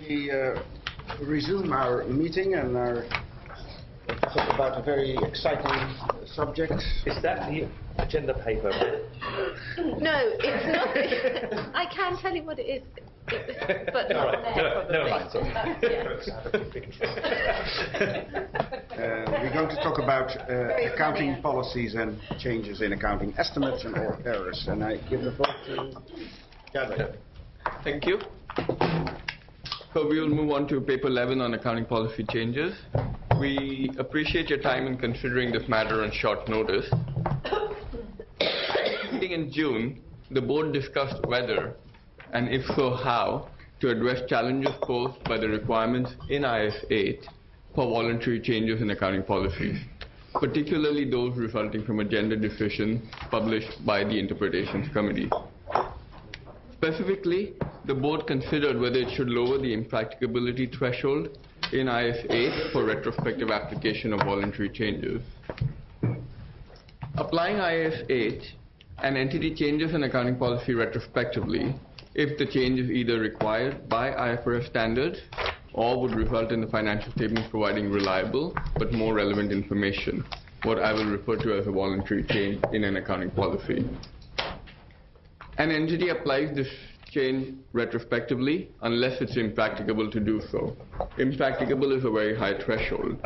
We resume our meeting and talk about a very exciting subject. Is that the agenda paper? No, it's not. I can tell you what it is, but not there, never mind, sorry. We're going to talk about accounting policies and changes in accounting estimates and or errors. And I give the floor to Javed. Thank you. So we will move on to paper 11 on accounting policy changes. We appreciate your time in considering this matter on short notice. In June, the board discussed whether, and if so how, to address challenges posed by the requirements in IAS 8 for voluntary changes in accounting policies, particularly those resulting from a gender decision published by the Interpretations Committee. Specifically, the board considered whether it should lower the impracticability threshold in IAS 8 for retrospective application of voluntary changes. Applying IAS 8, an entity changes an accounting policy retrospectively if the change is either required by IFRS standards or would result in the financial statements providing reliable but more relevant information, what I will refer to as a voluntary change in an accounting policy. An entity applies this change retrospectively unless it's impracticable to do so. Impracticable is a very high threshold.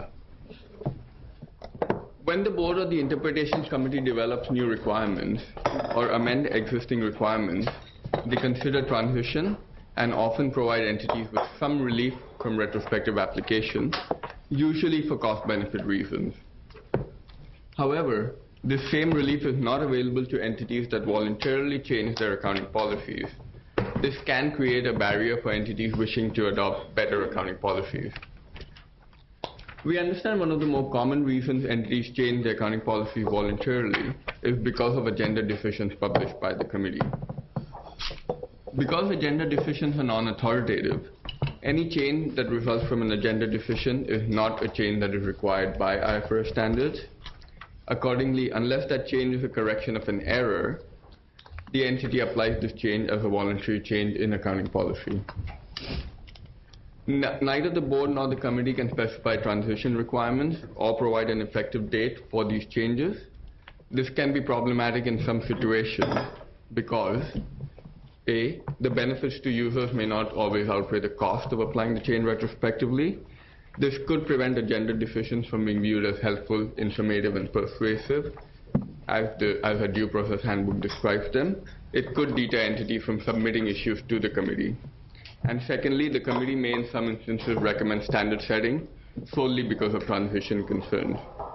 When the board or the Interpretations Committee develops new requirements or amend existing requirements, they consider transition and often provide entities with some relief from retrospective application, usually for cost-benefit reasons. However, this same relief is not available to entities that voluntarily change their accounting policies. This can create a barrier for entities wishing to adopt better accounting policies. We understand one of the more common reasons entities change their accounting policy voluntarily is because of agenda decisions published by the committee. Because agenda decisions are non-authoritative, any change that results from an agenda decision is not a change that is required by IFRS standards. Accordingly, unless that change is a correction of an error, the entity applies this change as a voluntary change in accounting policy. Neither the board nor the committee can specify transition requirements or provide an effective date for these changes. This can be problematic in some situations because A, the benefits to users may not always outweigh the cost of applying the change retrospectively. This could prevent agenda decisions from being viewed as helpful, informative, and persuasive, as a due process handbook describes them. It could deter entities from submitting issues to the committee. And secondly, the committee may in some instances recommend standard setting solely because of transition concerns.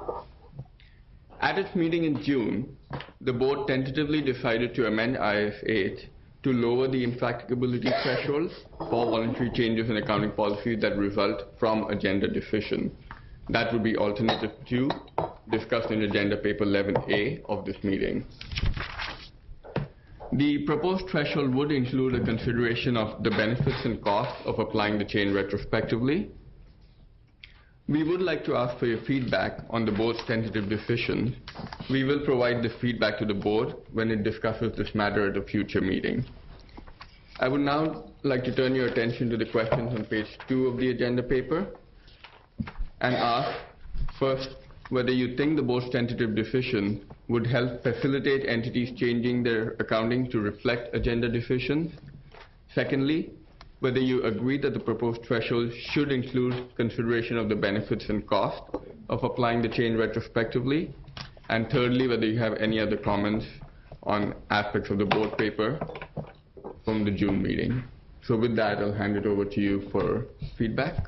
At its meeting in June, the board tentatively decided to amend IAS 8 to lower the impracticability threshold for voluntary changes in accounting policies that result from agenda decision. That would be alternative 2, discussed in agenda paper 11A of this meeting. The proposed threshold would include a consideration of the benefits and costs of applying the change retrospectively. We would like to ask for your feedback on the board's tentative decision. We will provide this feedback to the board when it discusses this matter at a future meeting. I would now like to turn your attention to the questions on page 2 of the agenda paper and ask, first, whether you think the board's tentative decision would help facilitate entities changing their accounting to reflect agenda decisions. Secondly, whether you agree that the proposed threshold should include consideration of the benefits and cost of applying the change retrospectively. And thirdly, whether you have any other comments on aspects of the board paper from the June meeting. So with that, I'll hand it over to you for feedback.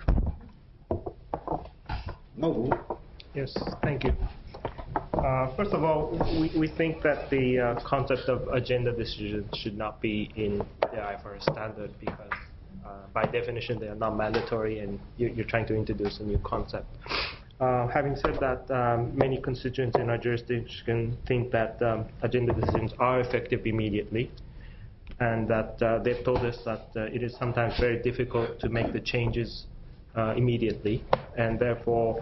Yes, thank you. First of all, we think that the concept of agenda decisions should not be in the IFRS standard because by definition they are not mandatory and you're trying to introduce a new concept. Having said that, many constituents in our jurisdiction think that agenda decisions are effective immediately, and that they've told us that it is sometimes very difficult to make the changes immediately, and therefore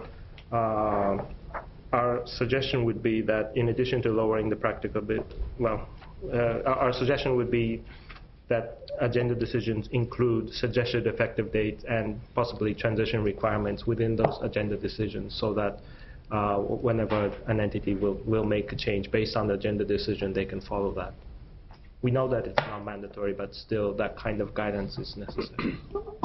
our suggestion would be that in addition to lowering the practicability, our suggestion would be that agenda decisions include suggested effective dates and possibly transition requirements within those agenda decisions, so that whenever an entity will make a change based on the agenda decision, they can follow that. We know that it's not mandatory, but still that kind of guidance is necessary.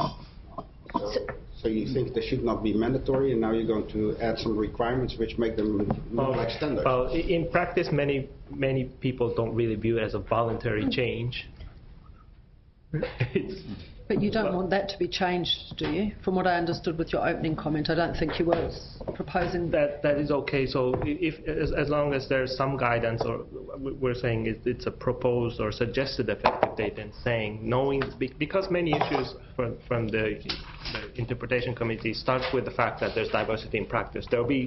So you think they should not be mandatory, and now you're going to add some requirements which make them more like standards? Well, in practice, many people don't really view it as a voluntary change. But you don't want that to be changed, do you? From what I understood with your opening comment, I don't think you were proposing that is okay. So as long as there's some guidance, or we're saying it's a proposed or suggested effective date, and saying knowing, because many issues from the interpretation committee starts with the fact that there's diversity in practice. There will be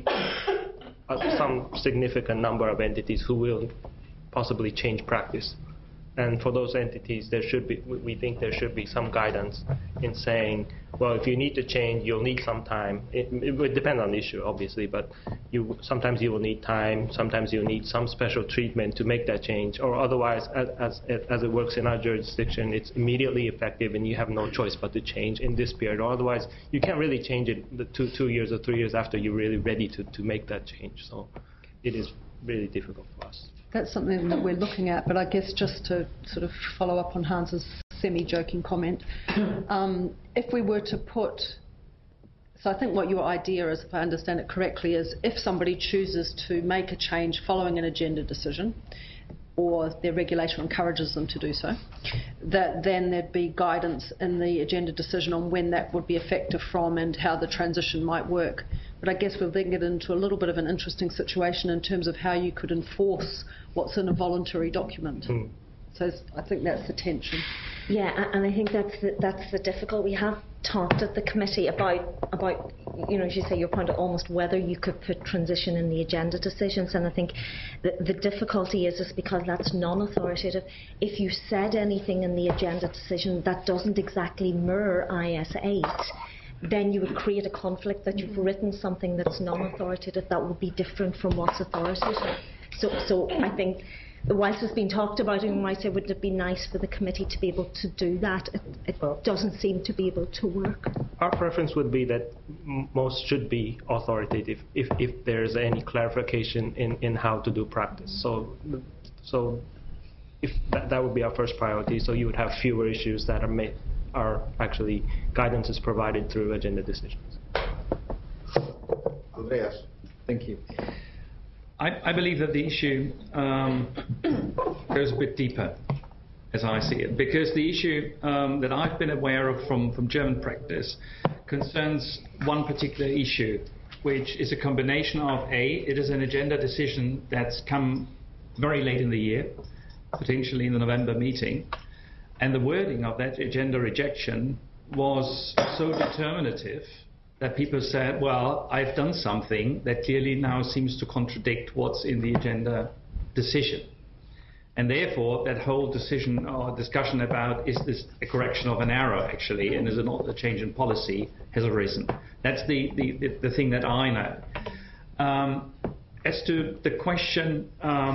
some significant number of entities who will possibly change practice. And for those entities, we think there should be some guidance in saying, well, if you need to change, you'll need some time. It would depend on the issue, obviously, but sometimes you will need time, sometimes you'll need some special treatment to make that change, or otherwise, as it works in our jurisdiction, it's immediately effective and you have no choice but to change in this period, or otherwise you can't really change it the 2 years or 3 years after you're really ready to make that change. So it is really difficult for us. That's something that we're looking at, but I guess just to sort of follow up on Hans's semi-joking comment, if we were to put, so I think what your idea is, if I understand it correctly, is if somebody chooses to make a change following an agenda decision, or their regulator encourages them to do so, that then there'd be guidance in the agenda decision on when that would be effective from and how the transition might work. But I guess we'll then get into a little bit of an interesting situation in terms of how you could enforce what's in a voluntary document. So I think that's the tension. Yeah, and I think that's the difficult. We have talked at the committee about as you say, your point of almost whether you could put transition in the agenda decisions, and I think the difficulty is because that's non-authoritative. If you said anything in the agenda decision that doesn't exactly mirror IS8, then you would create a conflict that you've written something that's non-authoritative that would be different from what's authoritative. So I think, whilst it's been talked about, and you might say, wouldn't it be nice for the committee to be able to do that? It doesn't seem to be able to work. Our preference would be that most should be authoritative if there's any clarification in how to do practice. So if that would be our first priority, so you would have fewer issues that are actually guidance is provided through agenda decisions. Andreas. Thank you. I believe that the issue goes a bit deeper, as I see it, because the issue that I've been aware of from German practice concerns one particular issue, which is a combination of it is an agenda decision that's come very late in the year, potentially in the November meeting, and the wording of that agenda rejection was so determinative that people said, well, I've done something that clearly now seems to contradict what's in the agenda decision. And therefore, that whole decision or discussion about is this a correction of an error, actually, and is it not a change in policy, has arisen. That's the thing that I know. As to the question,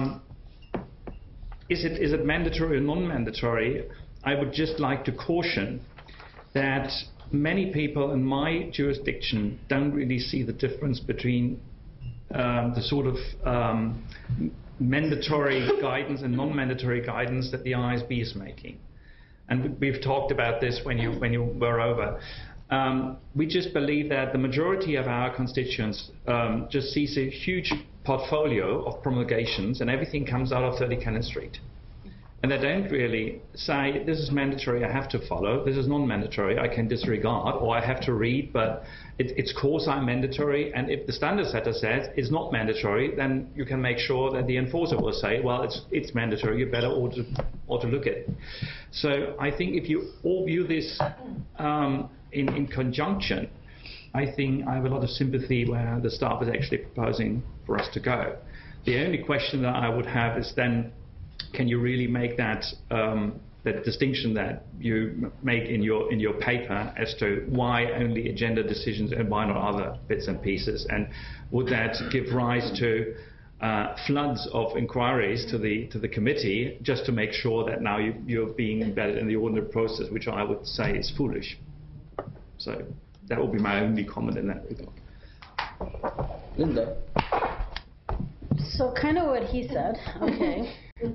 is it mandatory or non-mandatory, I would just like to caution that many people in my jurisdiction don't really see the difference between the sort of mandatory guidance and non-mandatory guidance that the ISB is making. And we've talked about this when you were over. We just believe that the majority of our constituents just sees a huge portfolio of promulgations and everything comes out of 30 Cannon Street. And they don't really say, this is mandatory, I have to follow, this is non-mandatory, I can disregard, or I have to read, but it's quasi-mandatory, and if the standard setter says it's not mandatory, then you can make sure that the enforcer will say, well, it's mandatory, you better ought to look at it. So I think if you all view this in conjunction, I think I have a lot of sympathy where the staff is actually proposing for us to go. The only question that I would have is then, can you really make that that distinction that you make in your paper as to why only agenda decisions and why not other bits and pieces? And would that give rise to floods of inquiries to the committee just to make sure that now you're being embedded in the ordinary process, which I would say is foolish. So that would be my only comment in that regard. Linda. So kind of what he said, okay.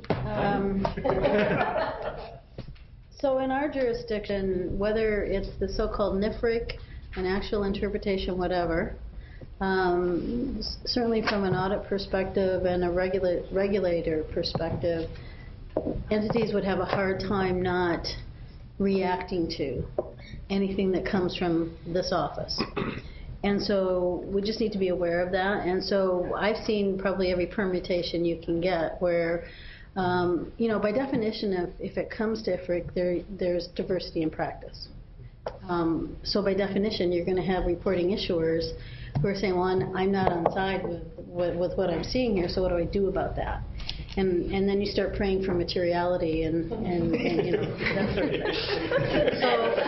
So in our jurisdiction, whether it's the so-called NIFRIC, an actual interpretation, whatever, certainly from an audit perspective and a regulator perspective, entities would have a hard time not reacting to anything that comes from this office. And so we just need to be aware of that. And so I've seen probably every permutation you can get where, you know, by definition, if it comes to IFRIC, there's diversity in practice. So by definition, you're going to have reporting issuers who are saying, well, I'm not on side with what I'm seeing here, so what do I do about that? And then you start praying for materiality and you know, that sort of thing.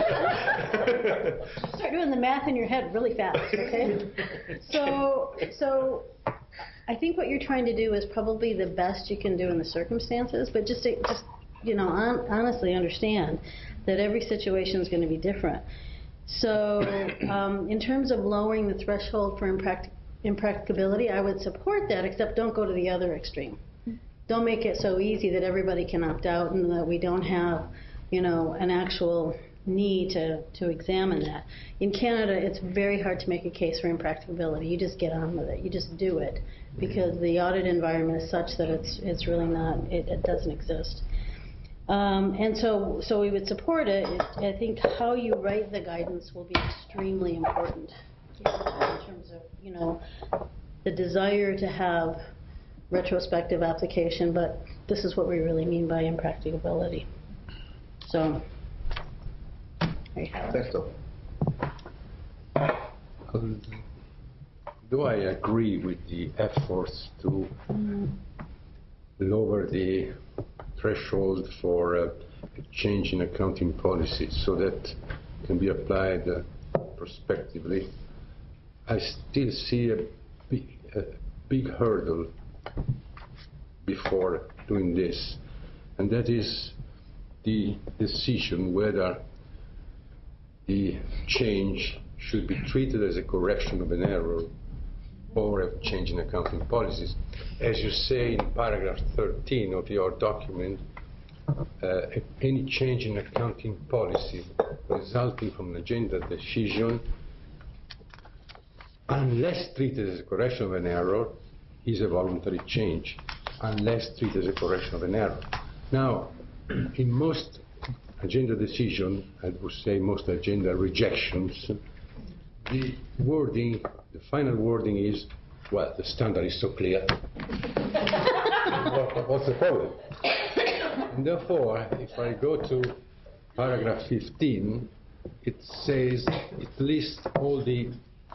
So start doing the math in your head really fast, okay? So I think what you're trying to do is probably the best you can do in the circumstances, but just you know, honestly understand that every situation is going to be different. So in terms of lowering the threshold for impracticability, I would support that, except don't go to the other extreme. Don't make it so easy that everybody can opt out and that we don't have, you know, an actual need to examine that. In Canada, it's very hard to make a case for impracticability. You just get on with it. You just do it because the audit environment is such that it's really not, it doesn't exist. And so we would support it. I think how you write the guidance will be extremely important in terms of, you know, the desire to have retrospective application, but this is what we really mean by impracticability. So, there you have it. Do I agree with the efforts to lower the threshold for a change in accounting policy so that can be applied prospectively? I still see a big hurdle before doing this, and that is the decision whether the change should be treated as a correction of an error or a change in accounting policies. As you say in paragraph 13 of your document, any change in accounting policy resulting from an agenda decision, unless treated as a correction of an error, is a voluntary change, unless treated as a correction of an error. Now, in most agenda decisions, I would say most agenda rejections, the wording, the final wording is, well, the standard is so clear. What's the problem? And therefore, if I go to paragraph 15, it says, it lists all the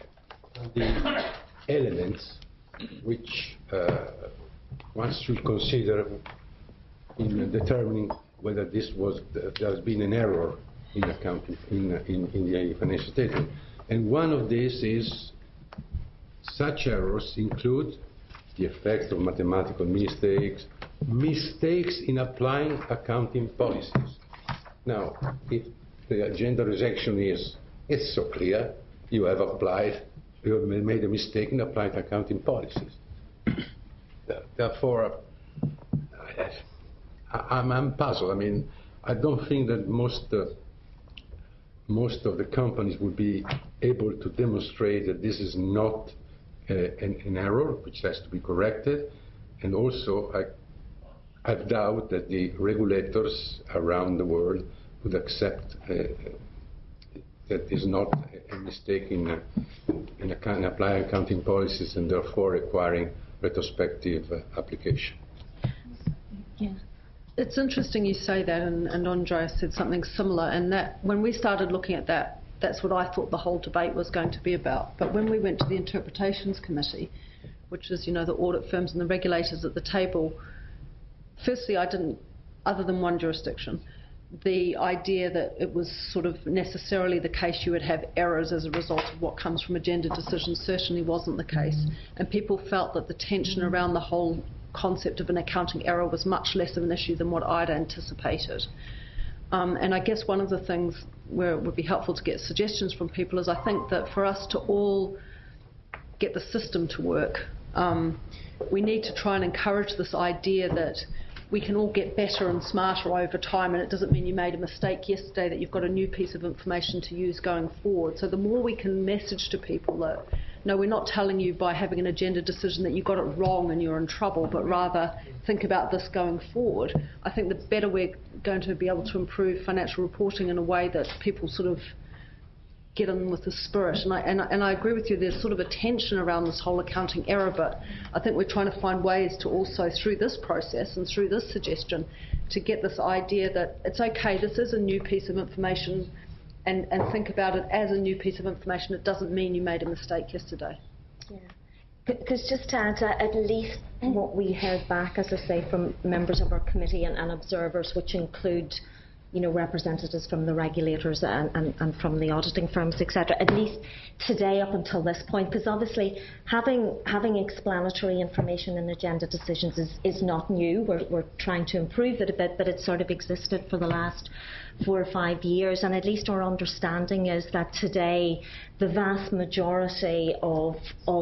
elements which one should consider in determining whether there has been an error in accounting in the financial statement. And one of these is such errors include the effects of mathematical mistakes, mistakes in applying accounting policies. Now, if the agenda rejection is, it's so clear, you have made a mistake in applying accounting policies. Therefore, I'm puzzled. I mean, I don't think that most of the companies would be able to demonstrate that this is not an error which has to be corrected, and also I doubt that the regulators around the world would accept that is not a mistake in applying accounting policies and therefore requiring retrospective application. Yeah. It's interesting you say that, and Andreas said something similar, and that when we started looking at that, that's what I thought the whole debate was going to be about. But when we went to the Interpretations Committee, which is, you know, the audit firms and the regulators at the table, firstly, I didn't, other than one jurisdiction, the idea that it was sort of necessarily the case you would have errors as a result of what comes from agenda decisions certainly wasn't the case. And people felt that the tension around the whole concept of an accounting error was much less of an issue than what I'd anticipated. And I guess one of the things where it would be helpful to get suggestions from people is I think that for us to all get the system to work, we need to try and encourage this idea that we can all get better and smarter over time, and it doesn't mean you made a mistake yesterday, that you've got a new piece of information to use going forward. So the more we can message to people that, no, we're not telling you by having an agenda decision that you got it wrong and you're in trouble, but rather think about this going forward, I think the better we're going to be able to improve financial reporting in a way that people sort of get in with the spirit. And I agree with you, there's sort of a tension around this whole accounting error, but I think we're trying to find ways to also, through this process and through this suggestion, to get this idea that it's okay, this is a new piece of information, and think about it as a new piece of information. It doesn't mean you made a mistake yesterday. Yeah. Because just to add to at least what we heard back, as I say, from members of our committee and observers, which include representatives from the regulators and from the auditing firms, etc. At least today, up until this point, because obviously having explanatory information in agenda decisions is not new. We're trying to improve it a bit, but it's sort of existed for the last 4 or 5 years. And at least our understanding is that today the vast majority of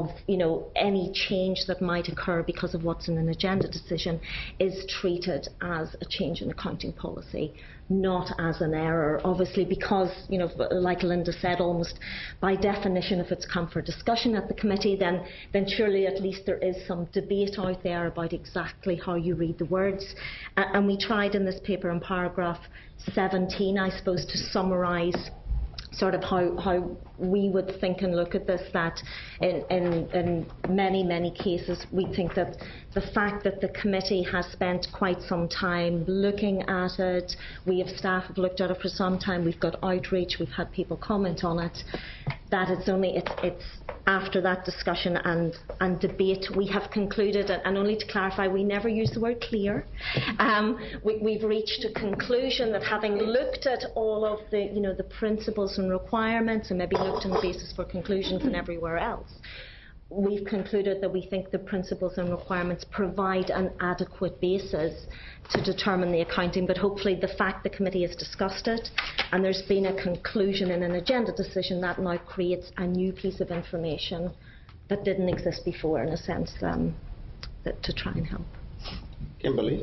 any change that might occur because of what's in an agenda decision is treated as a change in accounting policy, not as an error, obviously, because, like Linda said, almost by definition, if it's come for discussion at the committee, then surely at least there is some debate out there about exactly how you read the words. And we tried in this paper in paragraph 17, I suppose, to summarise sort of how we would think and look at this, that in many cases we think that the fact that the committee has spent quite some time looking at it, we have staff have looked at it for some time, we've got outreach, we've had people comment on it, that it's after that discussion and debate we have concluded, and only to clarify, we never use the word clear, we've reached a conclusion that having looked at all of the principles and requirements and maybe looked on the basis for conclusions and everywhere else, we've concluded that we think the principles and requirements provide an adequate basis to determine the accounting, but hopefully the fact the committee has discussed it and there's been a conclusion in an agenda decision, that now creates a new piece of information that didn't exist before, in a sense, that to try and help. Kimberly?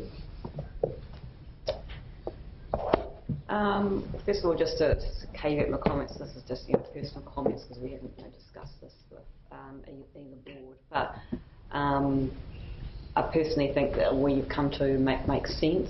First of all, just to caveat my comments, this is just personal comments because we haven't discussed this with either board. But I personally think that where you've come to make sense,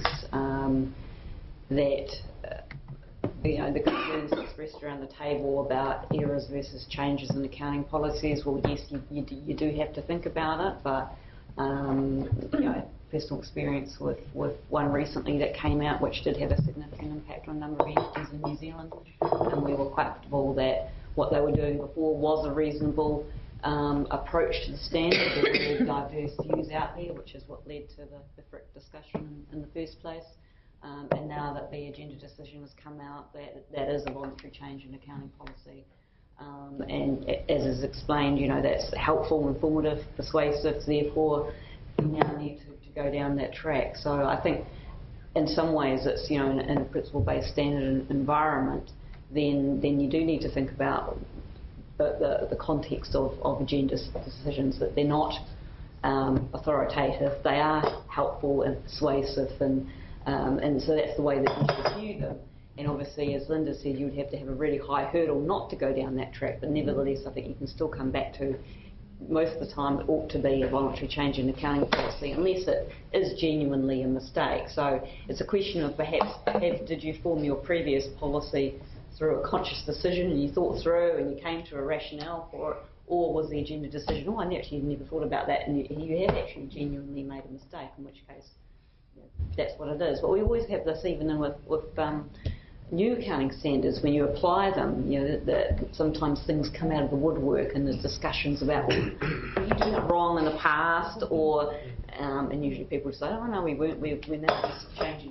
that the concerns expressed around the table about errors versus changes in accounting policies, well, yes, you do have to think about it, but personal experience with one recently that came out which did have a significant impact on a number of entities in New Zealand, and we were quite comfortable that what they were doing before was a reasonable approach to the standard. There were really diverse views out there, which is what led to the FRIC discussion in the first place. And now that the agenda decision has come out, that is a voluntary change in accounting policy. And as is explained, that's helpful, informative, persuasive, therefore we now need to go down that track. So I think in some ways it's, in a principle-based standard environment, then you do need to think about the context of agenda decisions, that they're not authoritative, they are helpful and persuasive, and so that's the way that you should view them. And obviously, as Linda said, you would have to have a really high hurdle not to go down that track, but nevertheless I think you can still come back to, most of the time it ought to be a voluntary change in accounting policy unless it is genuinely a mistake. So it's a question of perhaps did you form your previous policy through a conscious decision and you thought through and you came to a rationale for it, or was the agenda decision, I actually never thought about that, and you have actually genuinely made a mistake, in which case that's what it is. But we always have this even with new accounting standards, when you apply them, that sometimes things come out of the woodwork and there's discussions about, well, were you doing it wrong in the past, or and usually people say, oh no, we weren't, we're now just changing because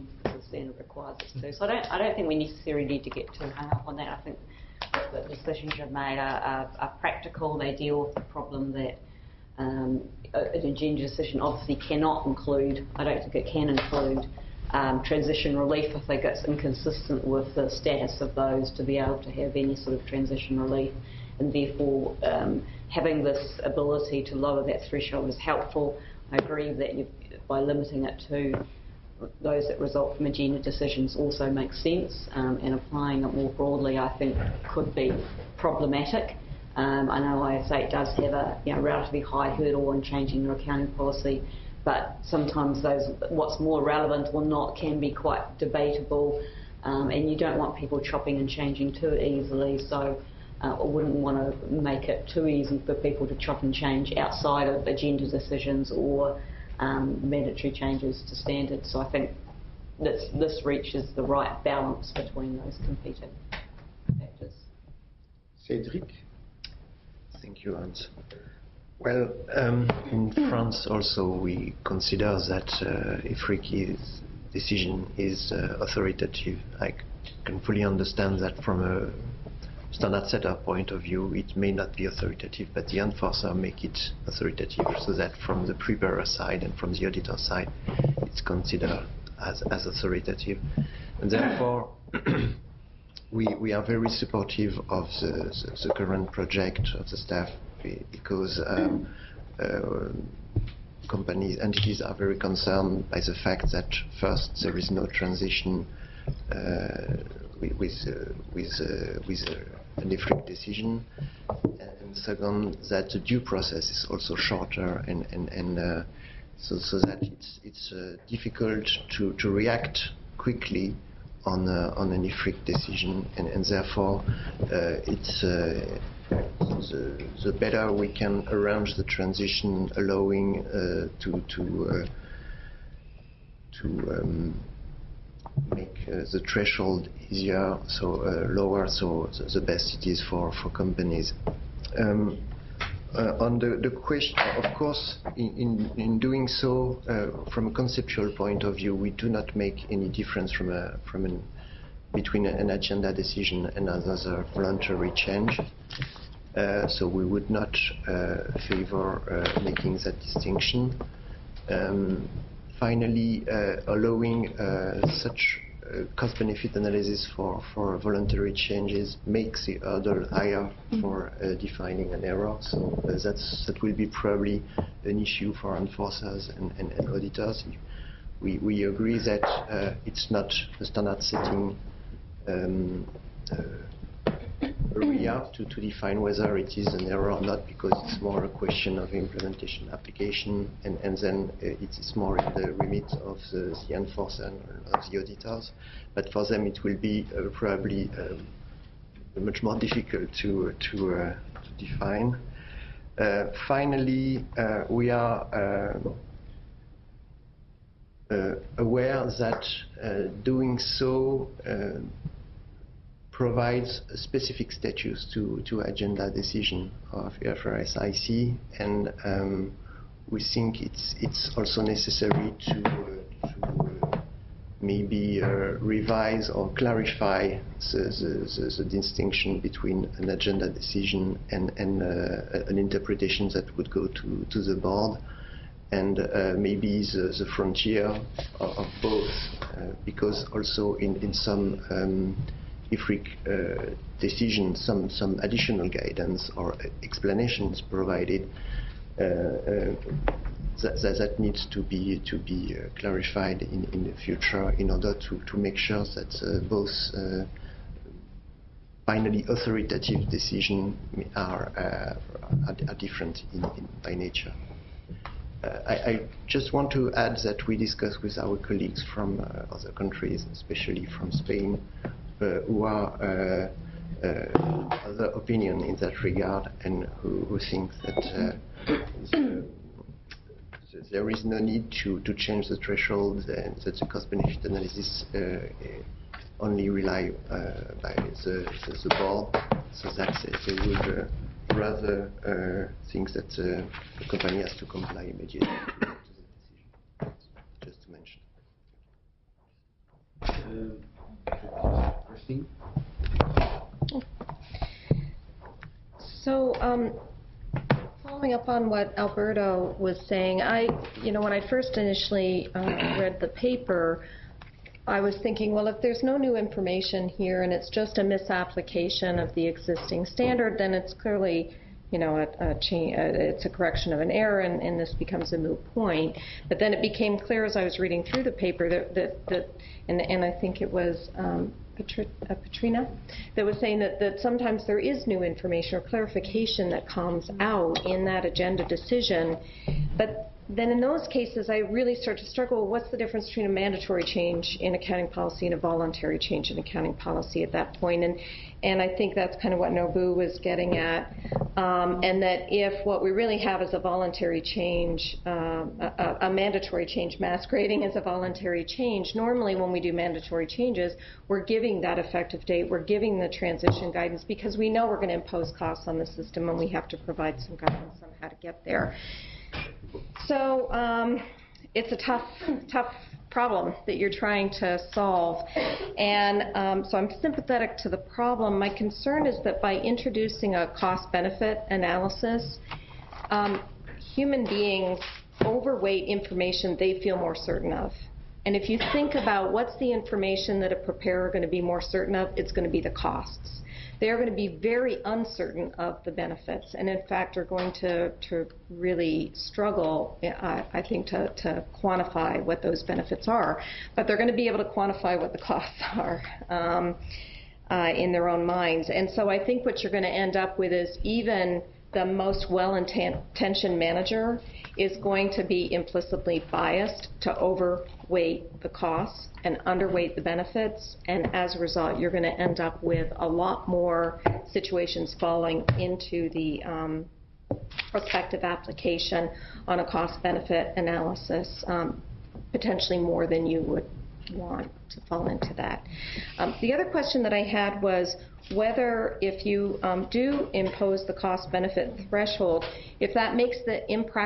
standard requires us to. So I don't think we necessarily need to get too hung up on that. I think that the decisions you've made are practical. They deal with the problem that an agenda decision obviously cannot include. I don't think it can include transition relief. I think it's inconsistent with the status of those to be able to have any sort of transition relief, and therefore having this ability to lower that threshold is helpful. I agree that by limiting it to those that result from agenda decisions also makes sense, and applying it more broadly I think could be problematic. I know ISA does have a relatively high hurdle in changing your accounting policy, but sometimes what's more relevant or not can be quite debatable, and you don't want people chopping and changing too easily, so I wouldn't want to make it too easy for people to chop and change outside of agenda decisions or mandatory changes to standards. So I think this reaches the right balance between those competing factors. Cédric? Thank you, Hans. Well, in France also we consider that IFRIC's decision is authoritative. I can fully understand that from a standard setup point of view it may not be authoritative, but the enforcer make it authoritative, so that from the preparer side and from the auditor side it's considered as authoritative. And therefore we are very supportive of the current project of the staff, because entities are very concerned by the fact that first there is no transition with an IFRIC decision, and second that the due process is also shorter, and so that it's difficult to react quickly on an IFRIC decision, and therefore it's the better we can arrange the transition, allowing to make the threshold easier, so lower, so the best it is for companies. On the question, of course, in doing so, from a conceptual point of view, we do not make any difference between an agenda decision and another voluntary change. So we would not favor making that distinction. Finally, allowing such cost-benefit analysis for voluntary changes makes the hurdle higher for defining an error. So that will be probably an issue for enforcers and auditors. We agree that it's not a standard setting area to define whether it is an error or not, because it's more a question of implementation application, and then it's more in the remit of the enforcer and of the auditors. But for them it will be probably much more difficult to define. Finally, we are aware that doing so provides a specific status to agenda decision of IFRS IC, and we think it's also necessary to maybe revise or clarify the distinction between an agenda decision and an interpretation that would go to the board, and maybe the frontier of both, because also in some IFRIC decisions, some additional guidance or explanations provided that needs to be clarified in the future, in order to make sure that both finally authoritative decisions are different by nature. I just want to add that we discussed with our colleagues from other countries, especially from Spain, who are other opinion in that regard, and who think that there is no need to change the threshold, and that the cost-benefit analysis only rely by the board, so that they would rather think that the company has to comply immediately to the decision. Just to mention. Christine? So, following up on what Alberto was saying, when I first initially read the paper, I was thinking, well, if there's no new information here and it's just a misapplication of the existing standard, then it's clearly, it's a correction of an error, and this becomes a moot point. But then it became clear as I was reading through the paper that and I think it was Patrina that was saying that sometimes there is new information or clarification that comes out in that agenda decision. But then in those cases, I really start to struggle, what's the difference between a mandatory change in accounting policy and a voluntary change in accounting policy at that point? And I think that's kind of what Nobu was getting at, and that if what we really have is a voluntary change, a mandatory change masquerading as a voluntary change, normally when we do mandatory changes, we're giving that effective date, we're giving the transition guidance because we know we're going to impose costs on the system and we have to provide some guidance on how to get there. So it's a tough problem that you're trying to solve, and so I'm sympathetic to the problem. My concern is that by introducing a cost-benefit analysis, human beings overweight information they feel more certain of. And if you think about what's the information that a preparer are going to be more certain of, it's going to be the costs. They are going to be very uncertain of the benefits, and in fact are going to really struggle, I think, to quantify what those benefits are. But they're going to be able to quantify what the costs are in their own minds. And so I think what you're going to end up with is even the most well-intentioned manager is going to be implicitly biased to overweight the costs and underweight the benefits, and as a result you're going to end up with a lot more situations falling into the prospective application on a cost-benefit analysis, potentially more than you would want to fall into that. The other question that I had was whether if you do impose the cost-benefit threshold, if that makes the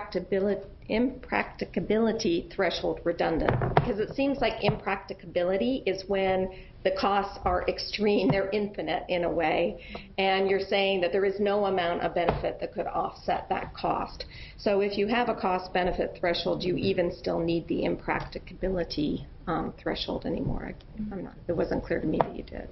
impracticability threshold redundant. Because it seems like impracticability is when the costs are extreme, they're infinite in a way, and you're saying that there is no amount of benefit that could offset that cost. So if you have a cost-benefit threshold, you even still need the impracticability threshold anymore. It wasn't clear to me that you did.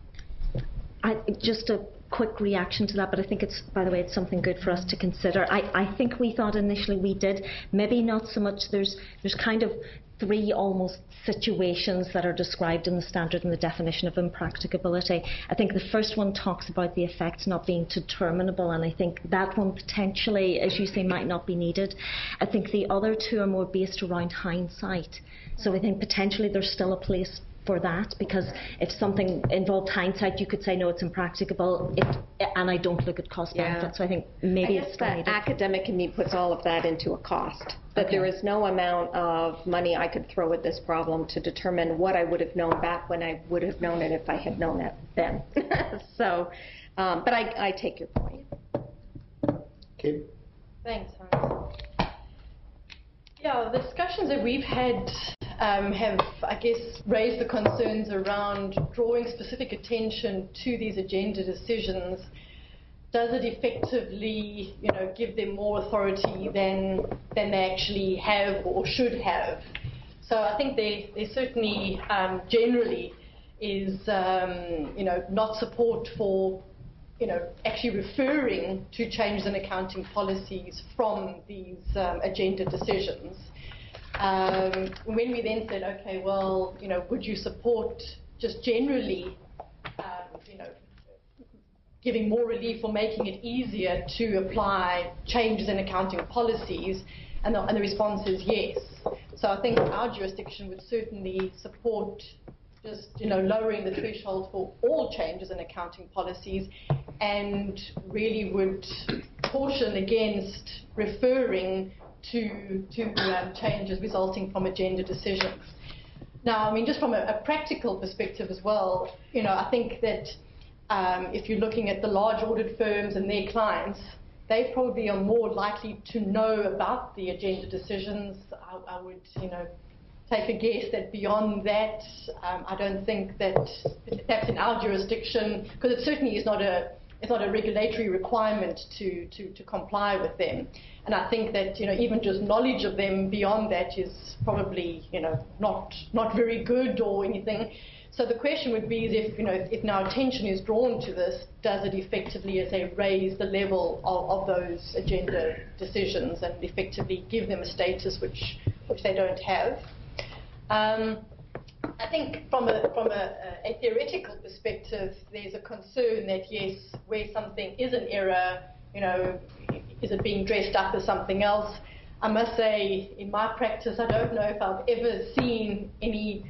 Just a quick reaction to that, but I think it's, by the way, it's something good for us to consider. I think we thought initially we did, maybe not so much. There's kind of three almost situations that are described in the standard and the definition of impracticability. I think the first one talks about the effects not being determinable, and I think that one potentially, as you say, might not be needed. I think the other two are more based around hindsight. So I think potentially there's still a place for that, because if something involved hindsight, you could say, no, it's impracticable, and I don't look at cost benefits. So I think maybe it's still needed. Academic in me puts all of that into a cost. That there is no amount of money I could throw at this problem to determine what I would have known back when I would have known it if I had known it then. So, but I take your point. Kim? Thanks, Hans. Yeah, the discussions that we've had have, I guess, raised the concerns around drawing specific attention to these agenda decisions. Does it effectively, give them more authority than they actually have or should have? So I think there certainly generally is, not support for, actually referring to changes in accounting policies from these agenda decisions. When we then said, okay, well, would you support just generally, giving more relief or making it easier to apply changes in accounting policies? And the response is yes. So I think our jurisdiction would certainly support just, lowering the threshold for all changes in accounting policies, and really would caution against referring to changes resulting from agenda decisions. Now, I mean, just from a practical perspective as well, I think that if you're looking at the large audit firms and their clients, they probably are more likely to know about the agenda decisions. I would, take a guess that beyond that, I don't think that perhaps in our jurisdiction, because it certainly is not a regulatory requirement to comply with them. And I think that, even just knowledge of them beyond that is probably, not very good or anything. So the question would be if now attention is drawn to this, does it effectively, as I say, raise the level of those agenda decisions and effectively give them a status which they don't have? I think from a theoretical perspective, there's a concern that yes, where something is an error, is it being dressed up as something else? I must say, in my practice, I don't know if I've ever seen any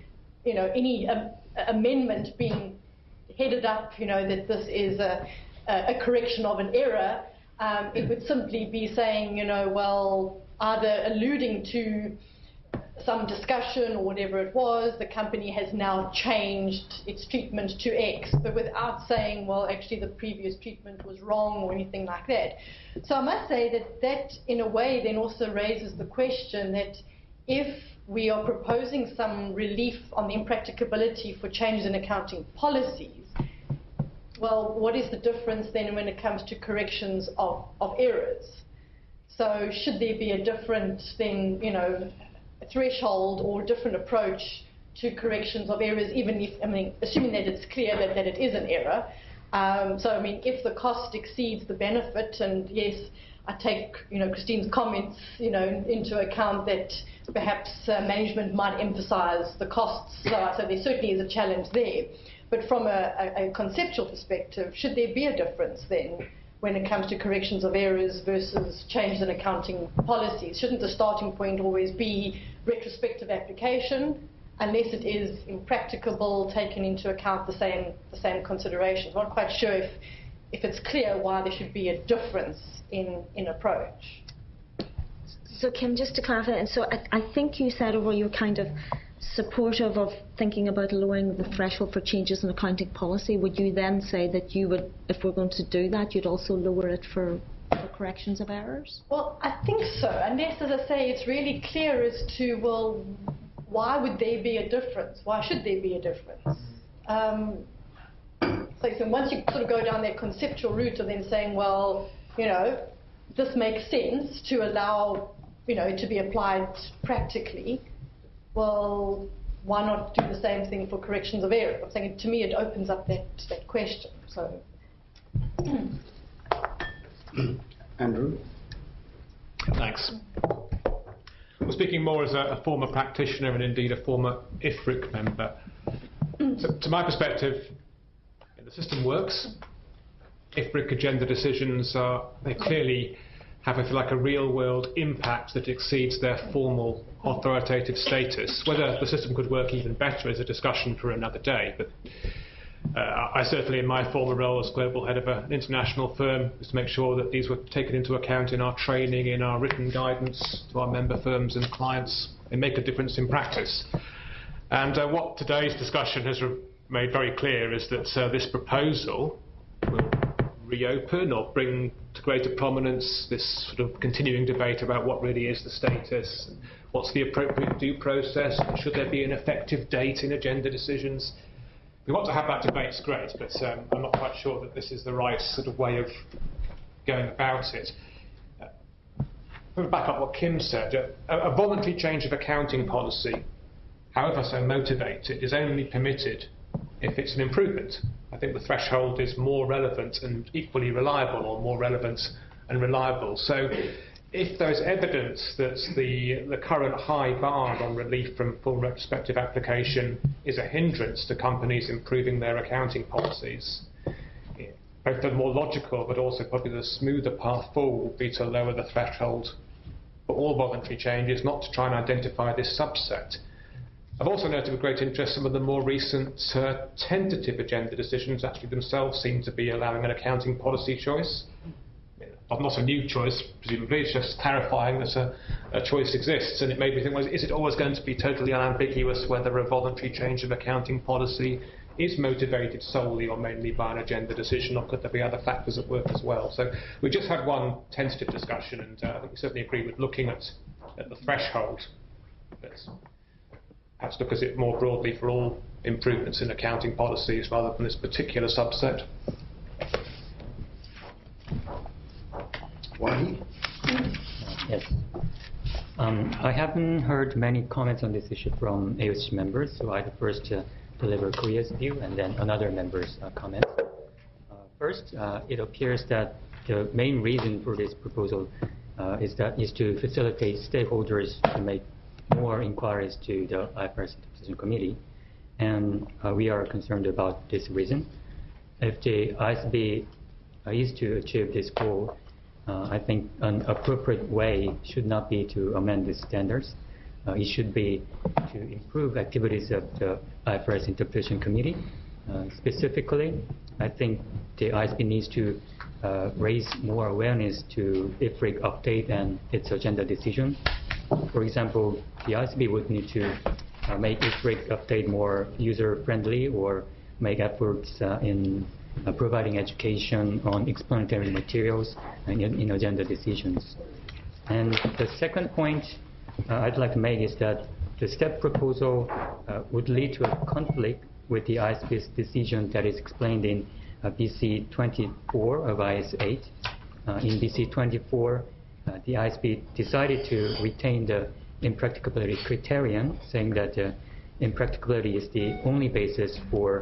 amendment being headed up, that this is a correction of an error. It would simply be saying, either alluding to some discussion or whatever it was, the company has now changed its treatment to X, but without saying, well, actually the previous treatment was wrong or anything like that. So I must say that in a way then also raises the question that if we are proposing some relief on the impracticability for changes in accounting policies, well, what is the difference then when it comes to corrections of errors? So should there be a different then, threshold or different approach to corrections of errors, even if, assuming that it's clear that it is an error. So, if the cost exceeds the benefit, and yes, I take, Christine's comments, into account that perhaps management might emphasize the costs, so there certainly is a challenge there. But from a conceptual perspective, should there be a difference then when it comes to corrections of errors versus changes in accounting policies? Shouldn't the starting point always be retrospective application, unless it is impracticable, taking into account the same considerations? I'm not quite sure if it's clear why there should be a difference in approach. So Kim, just to clarify, and so I think you said overall you're kind of supportive of thinking about lowering the threshold for changes in accounting policy. Would you then say that you would, if we're going to do that, you'd also lower it for corrections of errors? Well, I think so, unless, as I say, it's really clear as to, well, why would there be a difference? Why should there be a difference? So once you sort of go down that conceptual route of then saying, well, this makes sense to allow, to be applied practically, well, why not do the same thing for corrections of error? I'm saying, to me, it opens up that question. So, Andrew? Thanks. Well, speaking more as a former practitioner and indeed a former IFRIC member, so, to my perspective, the system works. IFRIC agenda decisions they clearly have, if you like, a real-world impact that exceeds their formal authoritative status. Whether the system could work even better is a discussion for another day, but I certainly, in my former role as global head of an international firm, was to make sure that these were taken into account in our training, in our written guidance to our member firms and clients, and make a difference in practice. And what today's discussion has made very clear is that this proposal will reopen or bring to greater prominence this sort of continuing debate about what really is the status, what's the appropriate due process, and should there be an effective date in agenda decisions. We want to have that debate, it's great, but I'm not quite sure that this is the right sort of way of going about it. Back up what Kim said, a voluntary change of accounting policy, however so motivated, is only permitted if it's an improvement. I think the threshold is more relevant and equally reliable, or more relevant and reliable. So if there's evidence that the current high bar on relief from full retrospective application is a hindrance to companies improving their accounting policies, both the more logical but also probably the smoother path forward would be to lower the threshold for all voluntary changes, not to try and identify this subset. I've also noted with great interest some of the more recent tentative agenda decisions actually themselves seem to be allowing an accounting policy choice. Not a new choice, presumably, it's just clarifying that a choice exists, and it made me think, well, is it always going to be totally unambiguous whether a voluntary change of accounting policy is motivated solely or mainly by an agenda decision, or could there be other factors at work as well? So we just had one tentative discussion, and I think we certainly agree with looking at the threshold. But perhaps look at it more broadly for all improvements in accounting policies rather than this particular subset. Why? Yes. I haven't heard many comments on this issue from AOC members, so I'd first deliver Korea's view and then another member's comments. First, it appears that the main reason for this proposal is to facilitate stakeholders to make more inquiries to the IFRS Decision Committee, and we are concerned about this reason. If the ISB is to achieve this goal, I think an appropriate way should not be to amend the standards. It should be to improve activities of the IFRS Interpretation Committee. Specifically, I think the ISB needs to raise more awareness to IFRIC update and its agenda decision. For example, the ISB would need to make IFRIC update more user-friendly or make efforts in providing education on explanatory materials in agenda decisions. And the second point I'd like to make is that the STEP proposal would lead to a conflict with the ISB's decision that is explained in BC 24 of IS 8. In BC 24, the ISB decided to retain the impracticability criterion, saying that impracticability is the only basis for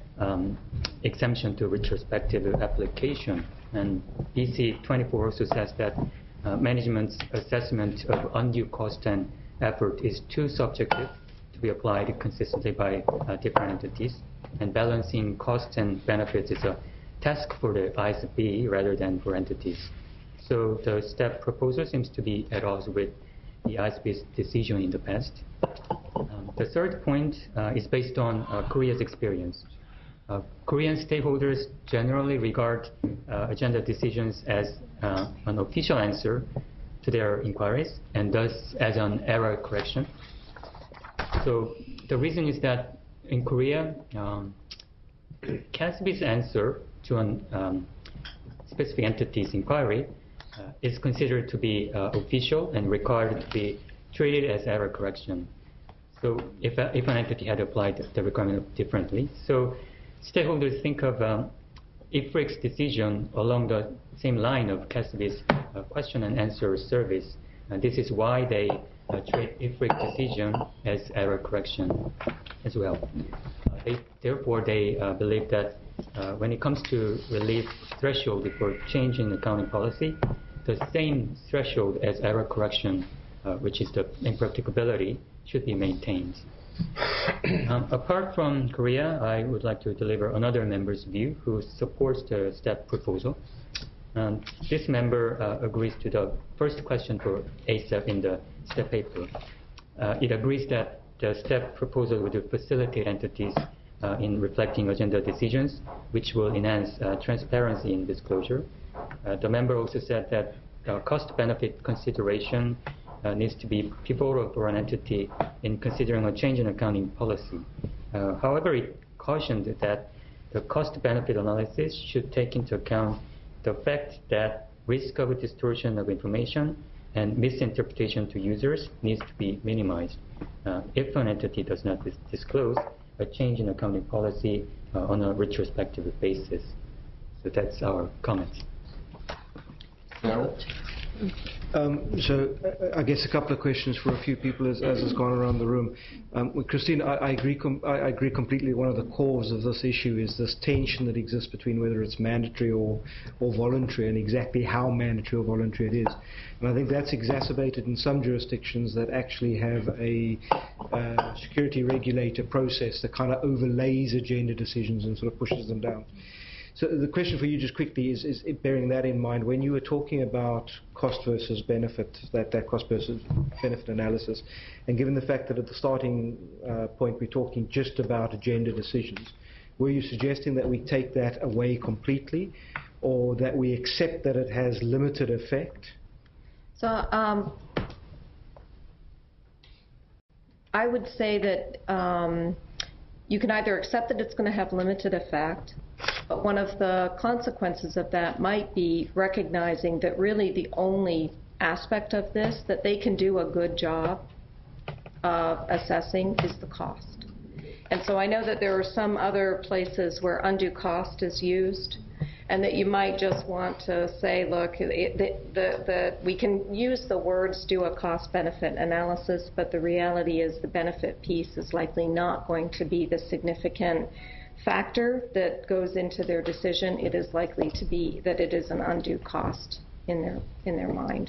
exemption to retrospective application. And BC 24 also says that management's assessment of undue cost and effort is too subjective to be applied consistently by different entities, and balancing costs and benefits is a task for the ISB rather than for entities. So the STEP proposal seems to be at odds with the ISB's decision in the past. The third point is based on Korea's experience. Korean stakeholders generally regard agenda decisions as an official answer to their inquiries and thus as an error correction. So the reason is that in Korea, CASB's answer to a specific entity's inquiry is considered to be official and required to be treated as error correction. So if an entity had applied the requirement differently, so stakeholders think of IFRIC's decision along the same line of CASB's question and answer service. This is why they treat IFRIC decision as error correction as well. Therefore, they believe that when it comes to relief threshold for change in accounting policy, the same threshold as error correction, which is the impracticability, should be maintained. Apart from Korea, I would like to deliver another member's view who supports the STEP proposal. This member agrees to the first question for ASAP in the STEP paper. It agrees that the STEP proposal would facilitate entities in reflecting agenda decisions, which will enhance transparency in disclosure. The member also said that cost-benefit consideration needs to be pivotal for an entity in considering a change in accounting policy. However, it cautioned that the cost-benefit analysis should take into account the fact that risk of distortion of information and misinterpretation to users needs to be minimized if an entity does not disclose a change in accounting policy on a retrospective basis. So that's our comments. So I guess a couple of questions for a few people as has gone around the room. With Christine, I agree completely. One of the cores of this issue is this tension that exists between whether it's mandatory or voluntary, and exactly how mandatory or voluntary it is. And I think that's exacerbated in some jurisdictions that actually have a security regulator process that kind of overlays agenda decisions and sort of pushes them down. So the question for you just quickly is bearing that in mind, when you were talking about cost versus benefit, that cost versus benefit analysis, and given the fact that at the starting point we're talking just about agenda decisions, were you suggesting that we take that away completely, or that we accept that it has limited effect? So I would say that you can either accept that it's going to have limited effect, but one of the consequences of that might be recognizing that really the only aspect of this that they can do a good job of assessing is the cost. And so I know that there are some other places where undue cost is used, and that you might just want to say, look, we can use the words do a cost-benefit analysis, but the reality is the benefit piece is likely not going to be the significant factor that goes into their decision. It is likely to be that it is an undue cost in their mind.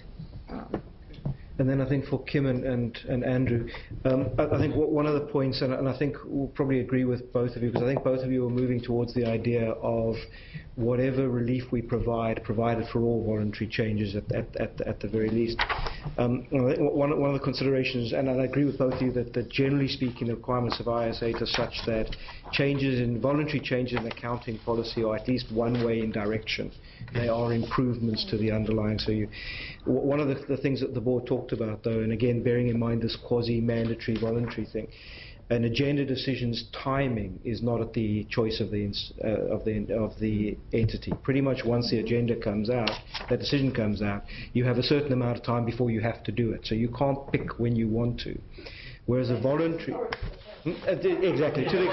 And then I think for Kim and Andrew, I think one of the points, and I think we'll probably agree with both of you, because I think both of you are moving towards the idea of whatever relief we provided for all voluntary changes at the very least. I think one of the considerations, and I agree with both of you, that generally speaking the requirements of IS8 are such that voluntary changes in accounting policy are at least one way in direction. They are improvements to the underlying. So one of the things that the board talked about, though, and again bearing in mind this quasi-mandatory voluntary thing, an agenda decision's timing is not at the choice of the entity. Pretty much once the agenda comes out, that decision comes out, you have a certain amount of time before you have to do it. So you can't pick when you want to. Whereas a voluntary... Exactly, to the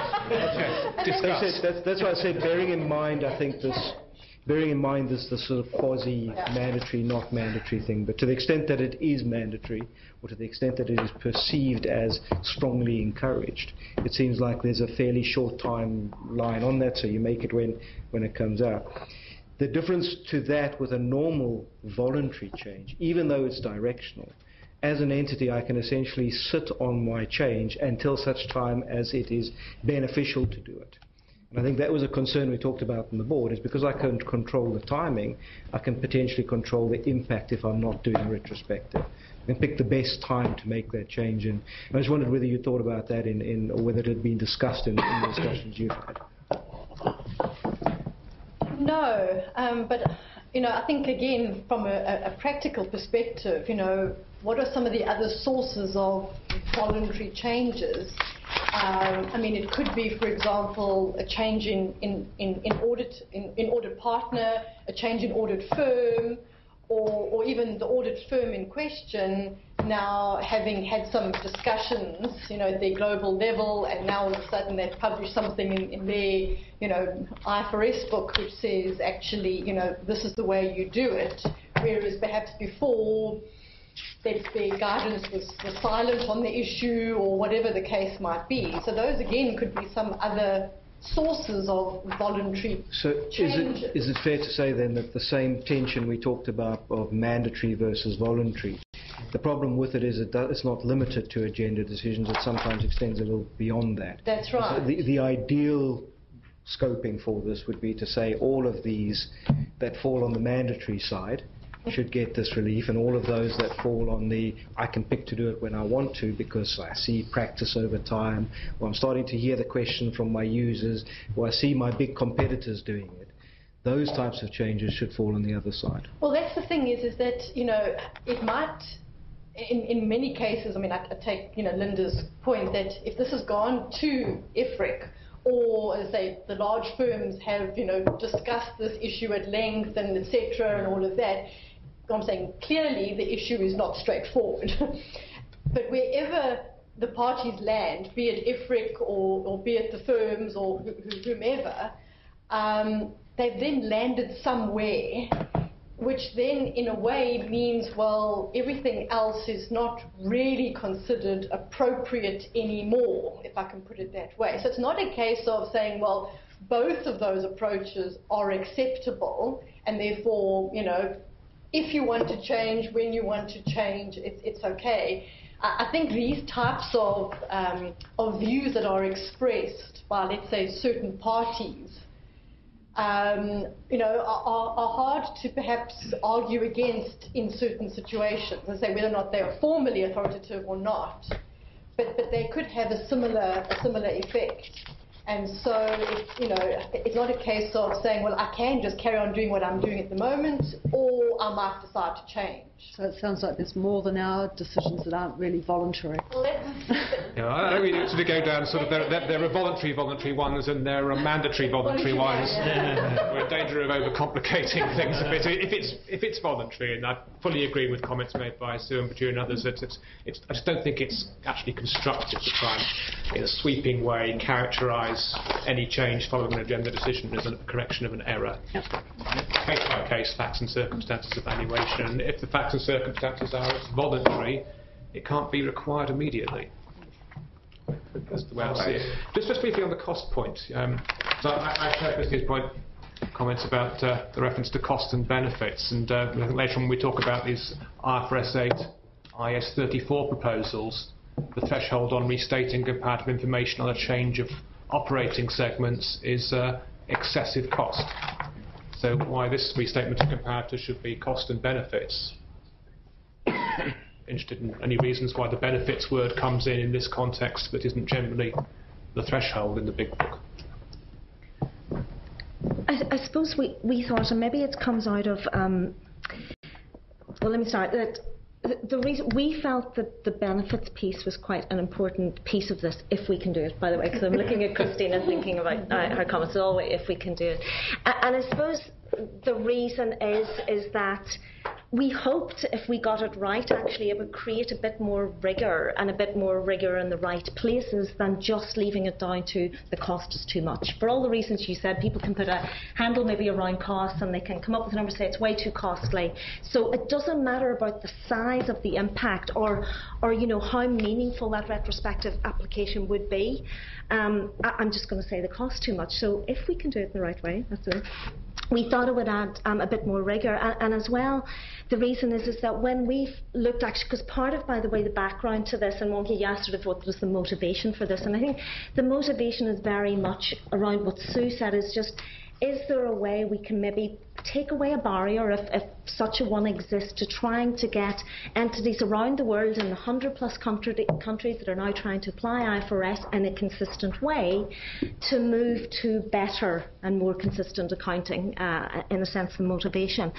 extent. That's why I said bearing in mind, I think bearing in mind this sort of quasi-mandatory, not mandatory thing, but to the extent that it is mandatory, or to the extent that it is perceived as strongly encouraged, it seems like there's a fairly short timeline on that, so you make it when it comes out. The difference to that with a normal voluntary change, even though it's directional, as an entity I can essentially sit on my change until such time as it is beneficial to do it. And I think that was a concern we talked about in the board, is because I can control the timing, I can potentially control the impact if I'm not doing retrospective. I can pick the best time to make that change. And I just wondered whether you thought about that or whether it had been discussed in the discussions you've had. No, but I think again from a practical perspective, what are some of the other sources of voluntary changes? It could be, for example, a change in audit partner, a change in audit firm, or even the audit firm in question now having had some discussions, at their global level, and now all of a sudden they've published something in their, IFRS book which says actually, this is the way you do it, whereas perhaps before their guidance was silent on the issue, or whatever the case might be. So those again could be some other sources of voluntary changes. So is it fair to say then that the same tension we talked about of mandatory versus voluntary, the problem with it is it's not limited to agenda decisions, it sometimes extends a little beyond that. That's right. So the ideal scoping for this would be to say all of these that fall on the mandatory side should get this relief, and all of those that fall on the I can pick to do it when I want to because I see practice over time, or I'm starting to hear the question from my users, or I see my big competitors doing it, those types of changes should fall on the other side. Well, that's the thing is that, it might, in many cases, I take, Linda's point that if this has gone to IFRIC, or, as I say, the large firms have, discussed this issue at length and etc. and all of that, I'm saying clearly the issue is not straightforward. But wherever the parties land, be it IFRIC or be it the firms or whomever, they've then landed somewhere, which then in a way means, well, everything else is not really considered appropriate anymore, if I can put it that way. So it's not a case of saying, well, both of those approaches are acceptable, and therefore, if you want to change, when you want to change, it's okay. I think these types of views that are expressed by, let's say, certain parties, are hard to perhaps argue against in certain situations, and say whether or not they are formally authoritative or not, but they could have a similar effect. And so, it's not a case of saying, well, I can just carry on doing what I'm doing at the moment, or I might decide to change. So it sounds like there's more than our decisions that aren't really voluntary. Yeah, I don't really sort of go down sort of there are voluntary ones and there are mandatory voluntary ones. We're in danger of overcomplicating things a bit. If it's voluntary, and I fully agree with comments made by Sue and Batu and others, that I just don't think it's actually constructive to try and, in a sweeping way, characterise any change following an agenda decision as a correction of an error. Yep. Case by case, facts and circumstances evaluation. If the facts and circumstances are it's voluntary, it can't be required immediately. That's the way I see it. Just briefly on the cost point. So I share Christine's point, comments about the reference to cost and benefits, and later on when we talk about these IFRS 8, IS 34 proposals, the threshold on restating comparative information on a change of operating segments is excessive cost. So why this restatement of comparator should be cost and benefits. Interested in any reasons why the benefits word comes in this context but isn't generally the threshold in the big book. I suppose we thought, and maybe it comes out of, well, let me start, that the reason we felt that the benefits piece was quite an important piece of this, if we can do it, by the way, because I'm looking at Christine and thinking about her comments, always, if we can do it. And I suppose the reason is that we hoped, if we got it right, actually it would create a bit more rigour, and a bit more rigour in the right places than just leaving it down to the cost is too much. For all the reasons you said, people can put a handle maybe around costs and they can come up with a number, say it's way too costly. So it doesn't matter about the size of the impact or how meaningful that retrospective application would be. I'm just going to say the cost too much. So if we can do it in the right way, that's it. We thought it would add a bit more rigour, and as well, the reason is that when we've looked, actually, because part of, by the way, the background to this, and Wonky, you asked sort of what was the motivation for this, and I think the motivation is very much around what Sue said, is just, is there a way we can maybe take away a barrier, if such a one exists, to trying to get entities around the world in the 100-plus countries that are now trying to apply IFRS in a consistent way to move to better and more consistent accounting, in a sense, the motivation.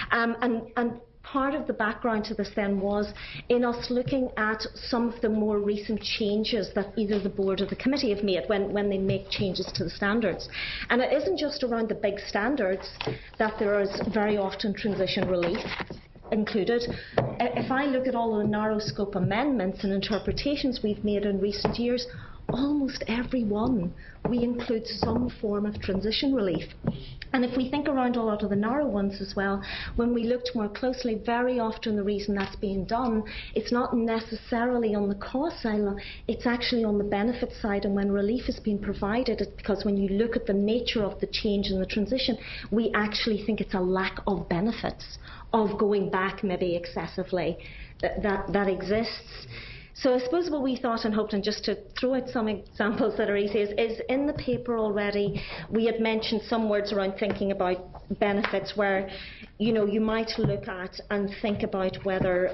And part of the background to this then was in us looking at some of the more recent changes that either the board or the committee have made when they make changes to the standards. And it isn't just around the big standards that there is very often transition relief included. If I look at all of the narrow scope amendments and interpretations we've made in recent years, almost every one we include some form of transition relief. And if we think around a lot of the narrow ones as well, when we looked more closely, very often the reason that's being done, it's not necessarily on the cost side, it's actually on the benefit side. And when relief is being provided, it's because when you look at the nature of the change and the transition, we actually think it's a lack of benefits of going back maybe excessively that exists. So I suppose what we thought and hoped, and just to throw out some examples that are easy, is in the paper already we had mentioned some words around thinking about benefits where, you might look at and think about whether,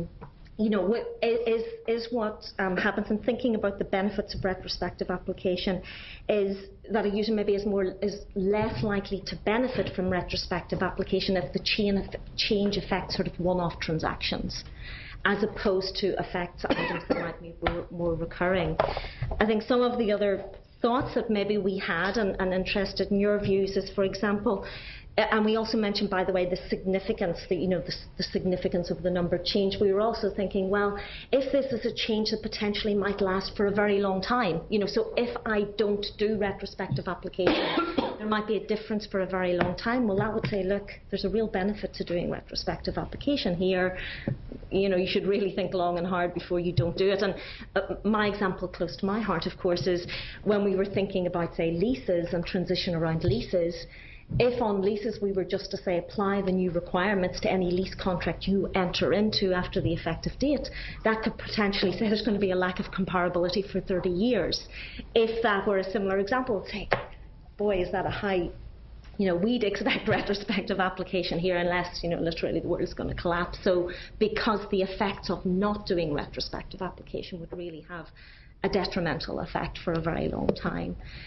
is what happens in thinking about the benefits of retrospective application is that a user maybe is less likely to benefit from retrospective application if the change affects sort of one-off transactions, as opposed to affects items that might be more recurring. I think some of the other thoughts that maybe we had and interested in your views is, for example, and we also mentioned, by the way, the significance, the significance of the number change. We were also thinking, well, if this is a change that potentially might last for a very long time, so if I don't do retrospective application, there might be a difference for a very long time. Well, that would say, look, there's a real benefit to doing retrospective application here. You should really think long and hard before you don't do it. And my example close to my heart, of course, is when we were thinking about, say, leases and transition around leases. If on leases we were just to say apply the new requirements to any lease contract you enter into after the effective date, that could potentially say there's going to be a lack of comparability for 30 years. If that were a similar example, say, boy, is that a high, we'd expect retrospective application here unless, literally the world is going to collapse. So because the effects of not doing retrospective application would really have a detrimental effect for a very long time.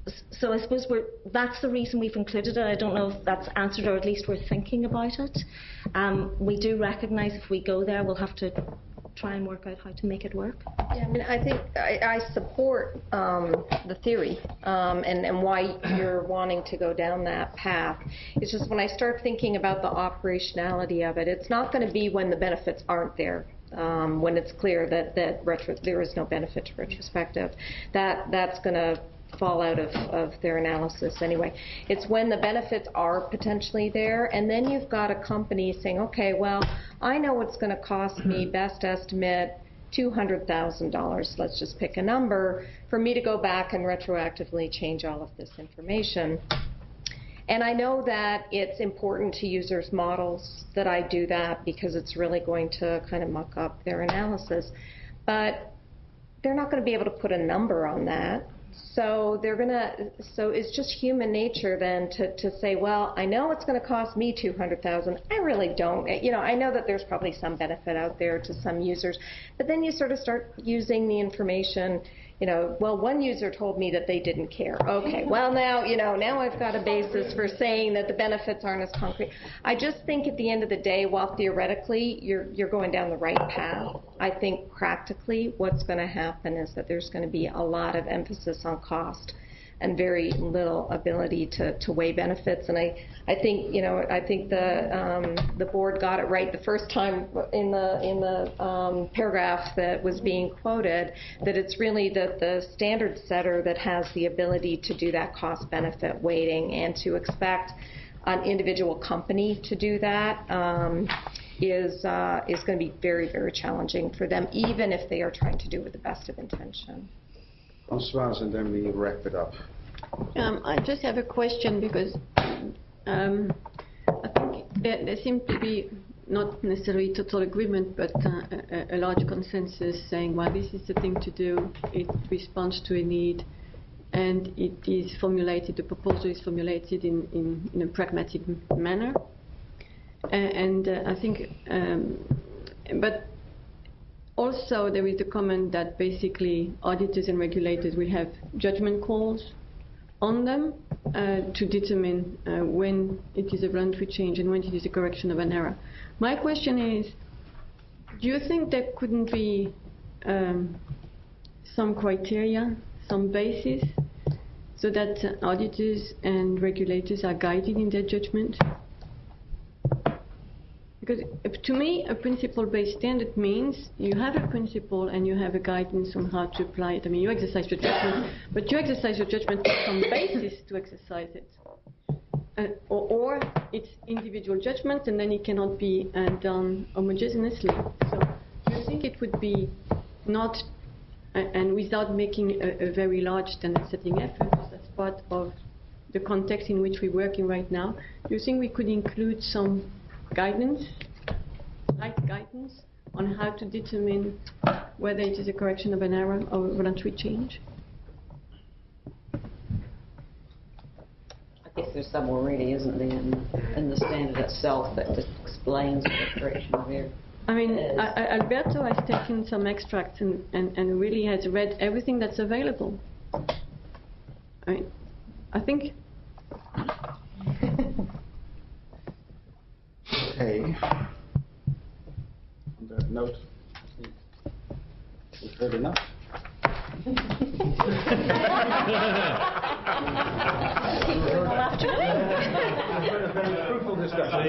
So I suppose that's the reason we've included it. I don't know if that's answered, or at least we're thinking about it. We do recognise if we go there, we'll have to try and work out how to make it work. Yeah, I mean, I think I support the theory and why you're wanting to go down that path. It's just when I start thinking about the operationality of it, it's not going to be when the benefits aren't there. When it's clear that there is no benefit to retrospective, that's going to fall out of their analysis anyway. It's when the benefits are potentially there, and then you've got a company saying, okay, well, I know it's going to cost me, best estimate, $200,000, let's just pick a number, for me to go back and retroactively change all of this information. And I know that it's important to users' models that I do that because it's really going to kind of muck up their analysis. But they're not going to be able to put a number on that. So it's just human nature then to say, well, I know it's going to cost me $200,000. I really don't. I know that there's probably some benefit out there to some users, but then you sort of start using the information. Well, one user told me that they didn't care. Okay, well now I've got a basis for saying that the benefits aren't as concrete. I just think at the end of the day, while theoretically you're going down the right path, I think practically what's going to happen is that there's going to be a lot of emphasis on cost and very little ability to weigh benefits. And I think the board got it right the first time in the paragraph that was being quoted, that it's really the standard setter that has the ability to do that cost benefit weighting, and to expect an individual company to do that is going to be very, very challenging for them, even if they are trying to do it with the best of intention. Françoise, and then we wrap it up. I just have a question, because I think there seems to be not necessarily total agreement, but a large consensus saying, well, this is the thing to do, it responds to a need, and it is formulated, the proposal is formulated in a pragmatic manner. And I think, but also there is the comment that basically auditors and regulators will have judgment calls on them to determine when it is a voluntary change and when it is a correction of an error. My question is, do you think there couldn't be some criteria, some basis, so that auditors and regulators are guided in their judgment? Because to me, a principle-based standard means you have a principle and you have a guidance on how to apply it. I mean, you exercise your judgment, but you exercise your judgment with some basis to exercise it. Or it's individual judgment, and then it cannot be done homogeneously. So do you think it would be not, and without making a very large standard-setting effort, as part of the context in which we're working right now, do you think we could include some guidance, slight guidance, on how to determine whether it is a correction of an error or a voluntary change? I guess there's some already, isn't there, in the standard itself that just explains the correction of error. I mean, Alberto has taken some extracts and really has read everything that's available. I mean, I think... Okay. On that note, we've heard enough. Fruitful discussion.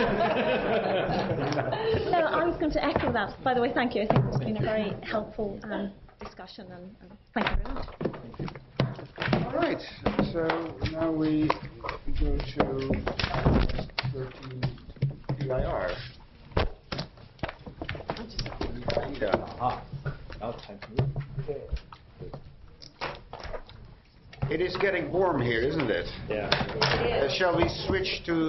No, I was going to echo that. By the way, thank you. I think it's been a very helpful discussion, and thank you very much. All right. So now we go to 13 PIR. It is getting warm here, isn't it? Yeah. Shall we switch to